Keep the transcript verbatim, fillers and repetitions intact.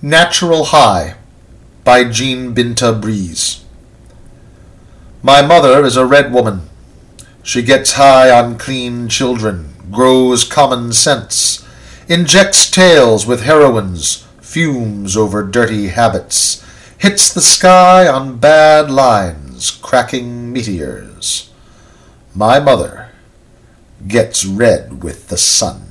Natural High by Jean Binta Breeze. My mother is a red woman. She gets high on clean children, grows common sense, injects tales with heroines, fumes over dirty habits, hits the sky on bad lines, cracking meteors. My mother gets red with the sun.